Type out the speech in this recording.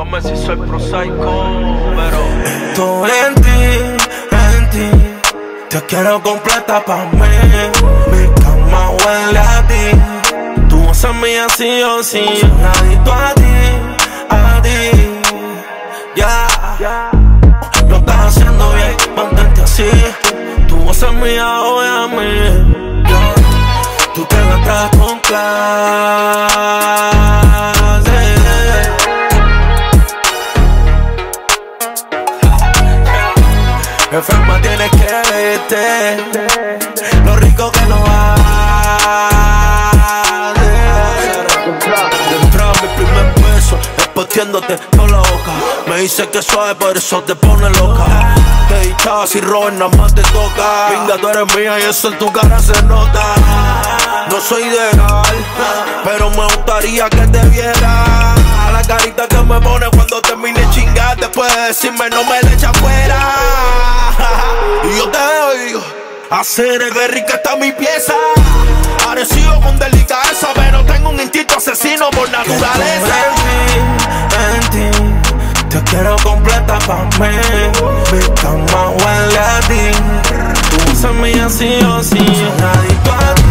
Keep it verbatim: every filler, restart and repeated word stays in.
Perdóname si soy prosaico, pero estoy en ti, en ti. Te quiero completa pa' mí. Mi cama huele a ti. Tú vas a mí así o sí. Adicto a ti, a ti. Ya, yeah. Lo estás haciendo bien, mantente así. Tú vas a mí hoy a mí. Yeah. Tú te gastas con clase. Enferma tienes que verte lo rico que nos hace. De entrar mi primer beso, espoteándote toda la boca. Me dice que suave, por eso te pone loca. Te dichaba si robas, nada más te toca. Pinga, tú eres mía y eso en tu cara se nota. No soy ideal, pero me gustaría que te viera la carita que me pone cuando termine chingar. Después de decirme no me le echa afuera. Y yo te oigo hacer el berry que está mi pieza. Agresivo con delicadeza, pero tengo un instinto asesino por naturaleza. En ti, en ti, te quiero completa pa' mí. Mi cama huele a ti. Tú usas mí así o sí. Adicto a ti.